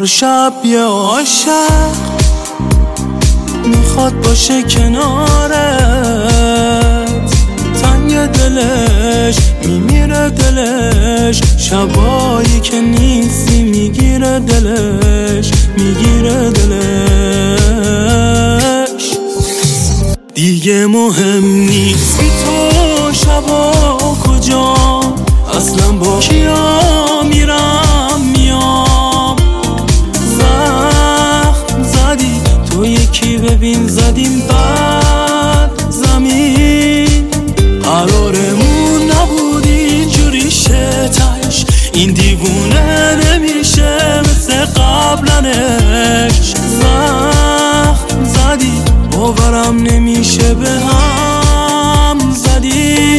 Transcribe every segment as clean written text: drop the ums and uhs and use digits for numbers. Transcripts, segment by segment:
هر شب یه عاشق میخواد باشه کنارت، تنگ دلش میمیره دلش، شبایی که نیستی میگیره دلش، میگیره دلش. دیگه مهم نیست بی تو شبا کجا، اصلا با کیا میرم میام. زخم زدی تو یکی ببین زدیم بعد زمین، قرارمون نبود اینجوری شتش، این دیوونه نمیشه مثل قبلنش. زخم زدی باورم نمیشه به هم زدی.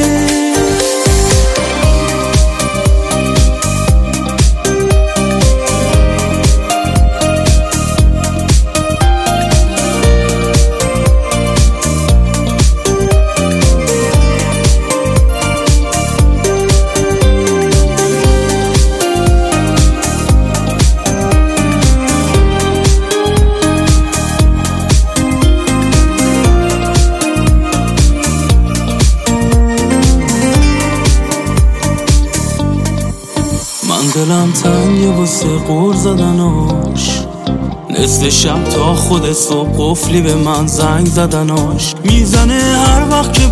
دلم تنگه واسه قور زدناش، نصف شب تا خود صبح قفلی به من زنگ زدناش. میزنه هر وقت که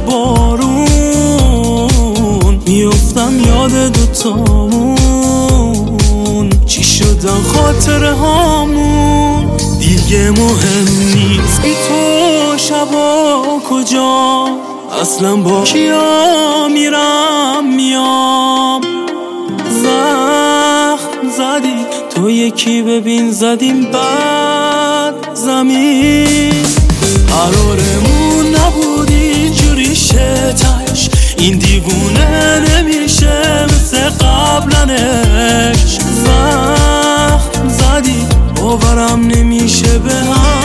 بارون میفتم یاد دوتامون، چی شدن خاطره هامون. دیگه مهم نیست بی تو شبا کجا، اصلا با کیا میرم میام. زخم زدی تو یکی ببین زدیم بعد زمین، قرارمون نبود اینجوری شتش، این دیوونه نمیشه مثل قبلنش. زخم زدی باورم نمیشه به هم